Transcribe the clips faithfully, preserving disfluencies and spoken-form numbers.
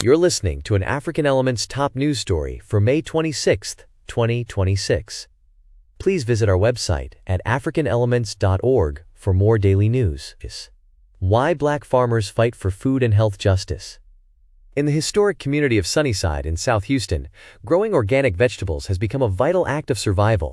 You're listening to an African Elements top news story for May twenty-sixth, twenty twenty-six. Please visit our website at african elements dot org for more daily news. Why Black farmers fight for food and health justice. In the historic community of Sunnyside in South Houston, growing organic vegetables has become a vital act of survival.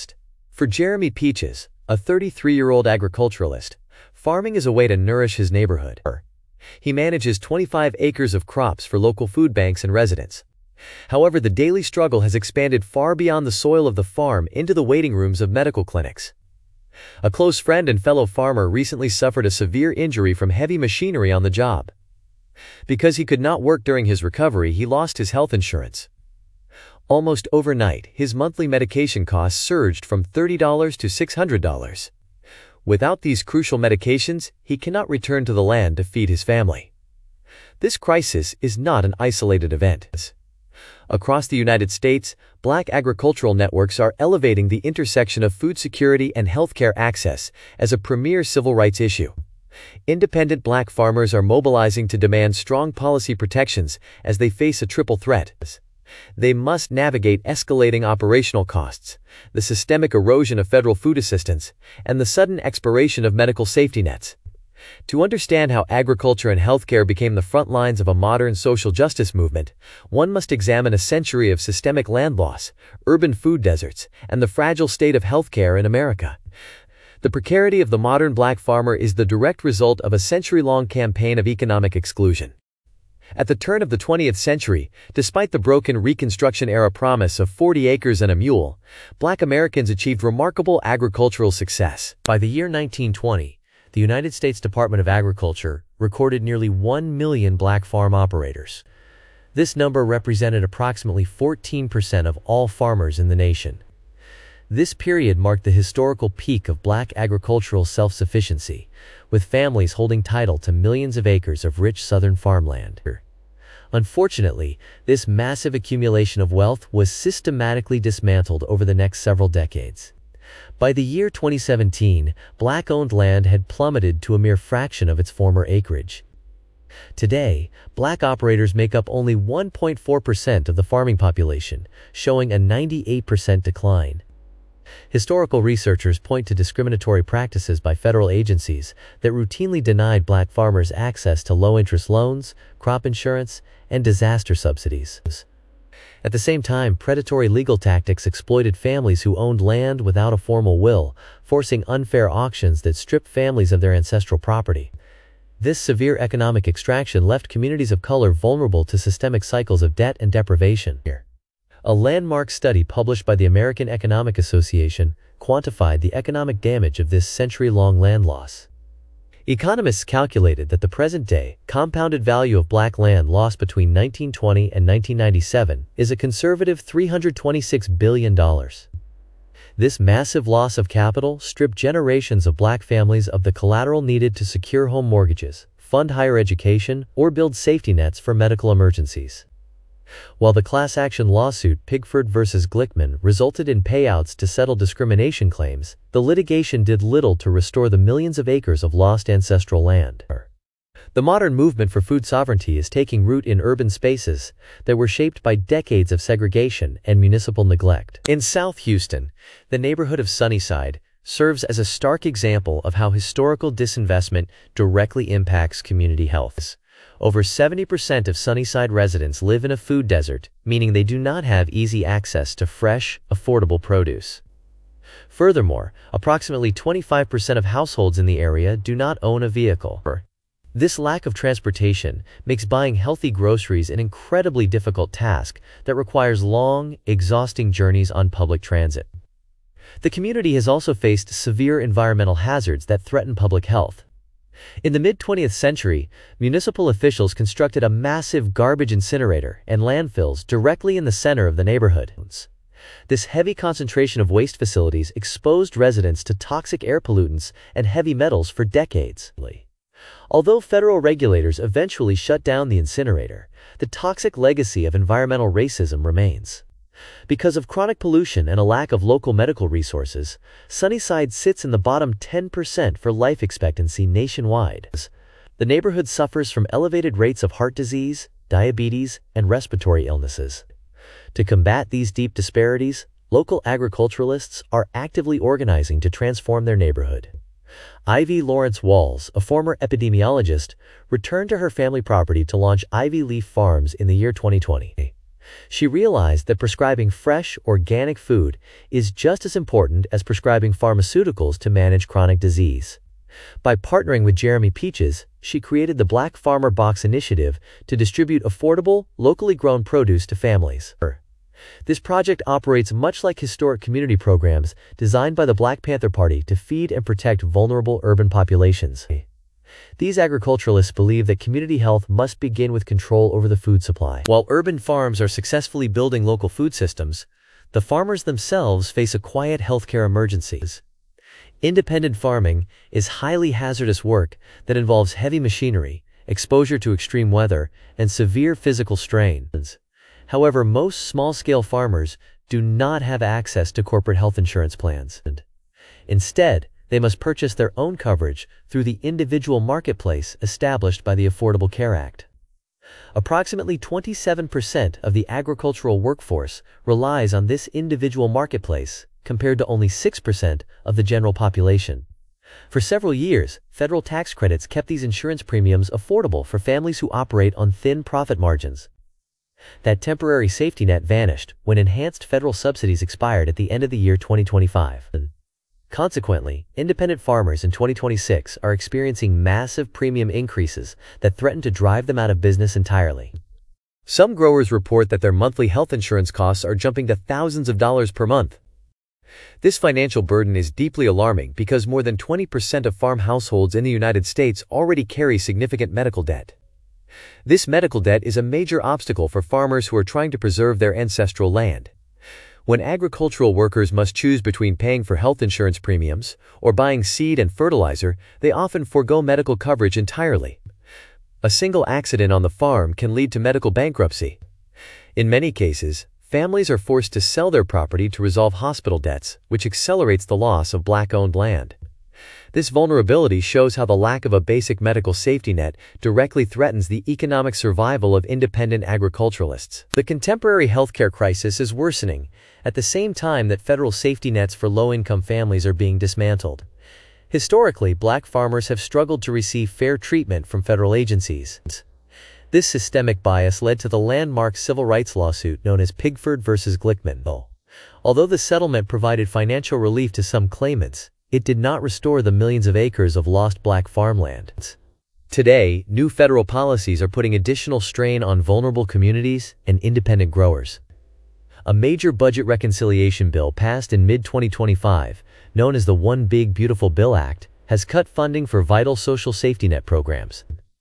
For Jeremy Peaches, a thirty-three-year-old agriculturalist, farming is a way to nourish his neighborhood. He manages twenty-five acres of crops for local food banks and residents. However, the daily struggle has expanded far beyond the soil of the farm into the waiting rooms of medical clinics. A close friend and fellow farmer recently suffered a severe injury from heavy machinery on the job. Because he could not work during his recovery, he lost his health insurance. Almost overnight, his monthly medication costs surged from thirty dollars to six hundred dollars. Without these crucial medications, he cannot return to the land to feed his family. This crisis is not an isolated event. Across the United States, Black agricultural networks are elevating the intersection of food security and healthcare access as a premier civil rights issue. Independent Black farmers are mobilizing to demand strong policy protections as they face a triple threat. They must navigate escalating operational costs, the systemic erosion of federal food assistance, and the sudden expiration of medical safety nets. To understand how agriculture and healthcare became the front lines of a modern social justice movement, one must examine a century of systemic land loss, urban food deserts, and the fragile state of healthcare in America. The precarity of the modern Black farmer is the direct result of a century-long campaign of economic exclusion. At the turn of the twentieth century, despite the broken Reconstruction-era promise of forty acres and a mule, Black Americans achieved remarkable agricultural success. By the year nineteen twenty, the United States Department of Agriculture recorded nearly one million Black farm operators. This number represented approximately fourteen percent of all farmers in the nation. This period marked the historical peak of Black agricultural self-sufficiency, with families holding title to millions of acres of rich southern farmland. Unfortunately, this massive accumulation of wealth was systematically dismantled over the next several decades. By the year twenty seventeen, Black-owned land had plummeted to a mere fraction of its former acreage. Today, Black operators make up only one point four percent of the farming population, showing a ninety-eight percent decline. Historical researchers point to discriminatory practices by federal agencies that routinely denied Black farmers access to low-interest loans, crop insurance, and disaster subsidies. At the same time, predatory legal tactics exploited families who owned land without a formal will, forcing unfair auctions that stripped families of their ancestral property. This severe economic extraction left communities of color vulnerable to systemic cycles of debt and deprivation. A landmark study published by the American Economic Association quantified the economic damage of this century-long land loss. Economists calculated that the present-day compounded value of Black land lost between nineteen twenty and nineteen ninety-seven is a conservative three hundred twenty-six billion dollars. This massive loss of capital stripped generations of Black families of the collateral needed to secure home mortgages, fund higher education, or build safety nets for medical emergencies. While the class action lawsuit Pigford versus Glickman resulted in payouts to settle discrimination claims, the litigation did little to restore the millions of acres of lost ancestral land. The modern movement for food sovereignty is taking root in urban spaces that were shaped by decades of segregation and municipal neglect. In South Houston, the neighborhood of Sunnyside serves as a stark example of how historical disinvestment directly impacts community health. Over seventy percent of Sunnyside residents live in a food desert, meaning they do not have easy access to fresh, affordable produce. Furthermore, approximately twenty-five percent of households in the area do not own a vehicle. This lack of transportation makes buying healthy groceries an incredibly difficult task that requires long, exhausting journeys on public transit. The community has also faced severe environmental hazards that threaten public health. In the mid-twentieth century, municipal officials constructed a massive garbage incinerator and landfills directly in the center of the neighborhood. This heavy concentration of waste facilities exposed residents to toxic air pollutants and heavy metals for decades. Although federal regulators eventually shut down the incinerator, the toxic legacy of environmental racism remains. Because of chronic pollution and a lack of local medical resources, Sunnyside sits in the bottom ten percent for life expectancy nationwide. The neighborhood suffers from elevated rates of heart disease, diabetes, and respiratory illnesses. To combat these deep disparities, local agriculturalists are actively organizing to transform their neighborhood. Ivy Lawrence Walls, a former epidemiologist, returned to her family property to launch Ivy Leaf Farms in the year twenty twenty. She realized that prescribing fresh, organic food is just as important as prescribing pharmaceuticals to manage chronic disease. By partnering with Jeremy Peaches, she created the Black Farmer Box Initiative to distribute affordable, locally grown produce to families. This project operates much like historic community programs designed by the Black Panther Party to feed and protect vulnerable urban populations. These agriculturalists believe that community health must begin with control over the food supply. While urban farms are successfully building local food systems, the farmers themselves face a quiet healthcare emergency. Independent farming is highly hazardous work that involves heavy machinery, exposure to extreme weather, and severe physical strains. However, most small-scale farmers do not have access to corporate health insurance plans. Instead, they must purchase their own coverage through the individual marketplace established by the Affordable Care Act. Approximately twenty-seven percent of the agricultural workforce relies on this individual marketplace, compared to only six percent of the general population. For several years, federal tax credits kept these insurance premiums affordable for families who operate on thin profit margins. That temporary safety net vanished when enhanced federal subsidies expired at the end of the year twenty twenty-five. Consequently, independent farmers in twenty twenty-six are experiencing massive premium increases that threaten to drive them out of business entirely. Some growers report that their monthly health insurance costs are jumping to thousands of dollars per month. This financial burden is deeply alarming because more than twenty percent of farm households in the United States already carry significant medical debt. This medical debt is a major obstacle for farmers who are trying to preserve their ancestral land. When agricultural workers must choose between paying for health insurance premiums or buying seed and fertilizer, they often forego medical coverage entirely. A single accident on the farm can lead to medical bankruptcy. In many cases, families are forced to sell their property to resolve hospital debts, which accelerates the loss of Black-owned land. This vulnerability shows how the lack of a basic medical safety net directly threatens the economic survival of independent agriculturalists. The contemporary healthcare crisis is worsening at the same time that federal safety nets for low-income families are being dismantled. Historically, Black farmers have struggled to receive fair treatment from federal agencies. This systemic bias led to the landmark civil rights lawsuit known as Pigford versus Glickman. Although the settlement provided financial relief to some claimants, it did not restore the millions of acres of lost Black farmland. Today, new federal policies are putting additional strain on vulnerable communities and independent growers. A major budget reconciliation bill passed in mid twenty twenty-five, known as the One Big Beautiful Bill Act, has cut funding for vital social safety net programs.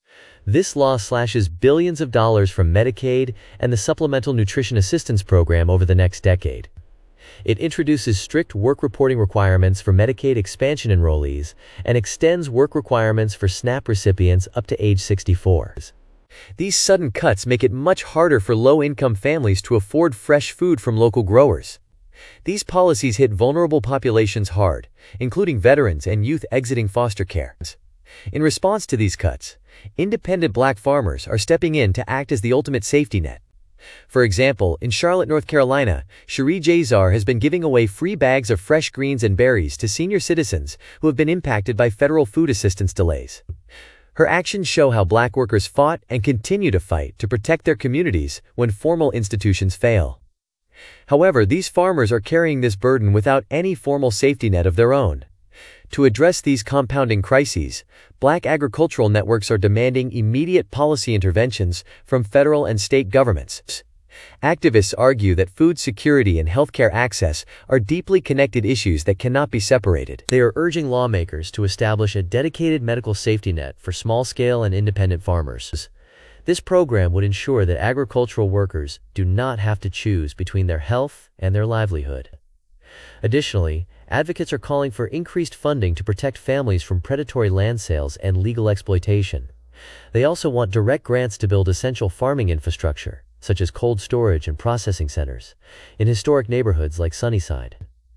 This law slashes billions of dollars from Medicaid and the Supplemental Nutrition Assistance Program over the next decade. It introduces strict work reporting requirements for Medicaid expansion enrollees and extends work requirements for SNAP recipients up to age sixty-four. These sudden cuts make it much harder for low-income families to afford fresh food from local growers. These policies hit vulnerable populations hard, including veterans and youth exiting foster care. In response to these cuts, independent Black farmers are stepping in to act as the ultimate safety net. For example, in Charlotte, North Carolina, Cherie Jazar has been giving away free bags of fresh greens and berries to senior citizens who have been impacted by federal food assistance delays. Her actions show how Black workers fought and continue to fight to protect their communities when formal institutions fail. However, these farmers are carrying this burden without any formal safety net of their own. To address these compounding crises, Black agricultural networks are demanding immediate policy interventions from federal and state governments. Activists argue that food security and healthcare access are deeply connected issues that cannot be separated. They are urging lawmakers to establish a dedicated medical safety net for small-scale and independent farmers. This program would ensure that agricultural workers do not have to choose between their health and their livelihood. Additionally, advocates are calling for increased funding to protect families from predatory land sales and legal exploitation. They also want direct grants to build essential farming infrastructure, such as cold storage and processing centers, in historic neighborhoods like Sunnyside.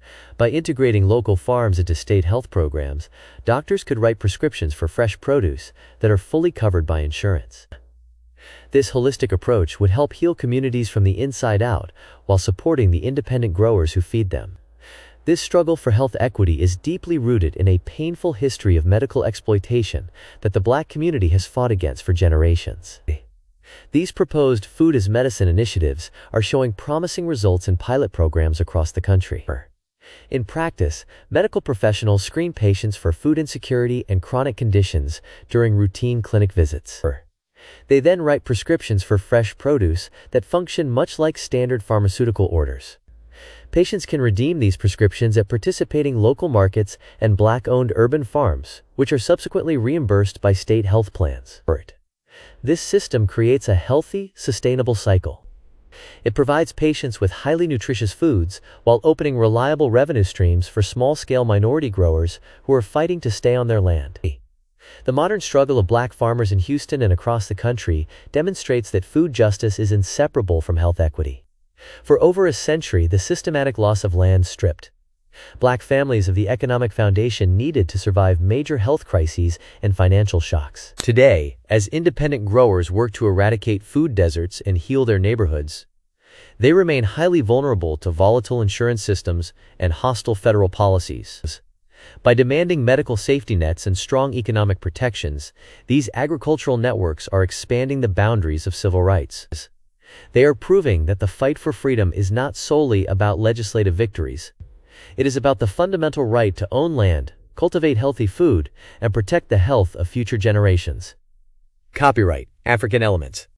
By integrating local farms into state health programs, doctors could write prescriptions for fresh produce that are fully covered by insurance. This holistic approach would help heal communities from the inside out while supporting the independent growers who feed them. This struggle for health equity is deeply rooted in a painful history of medical exploitation that the Black community has fought against for generations. These proposed food as medicine initiatives are showing promising results in pilot programs across the country. In practice, medical professionals screen patients for food insecurity and chronic conditions during routine clinic visits. They then write prescriptions for fresh produce that function much like standard pharmaceutical orders. Patients can redeem these prescriptions at participating local markets and Black-owned urban farms, which are subsequently reimbursed by state health plans. This system creates a healthy, sustainable cycle. It provides patients with highly nutritious foods while opening reliable revenue streams for small-scale minority growers who are fighting to stay on their land. The modern struggle of Black farmers in Houston and across the country demonstrates that food justice is inseparable from health equity. For over a century, the systematic loss of land stripped Black families of the economic foundation needed to survive major health crises and financial shocks. Today, as independent growers work to eradicate food deserts and heal their neighborhoods, they remain highly vulnerable to volatile insurance systems and hostile federal policies. By demanding medical safety nets and strong economic protections, these agricultural networks are expanding the boundaries of civil rights. They are proving that the fight for freedom is not solely about legislative victories. It is about the fundamental right to own land, cultivate healthy food, and protect the health of future generations. Copyright African Elements.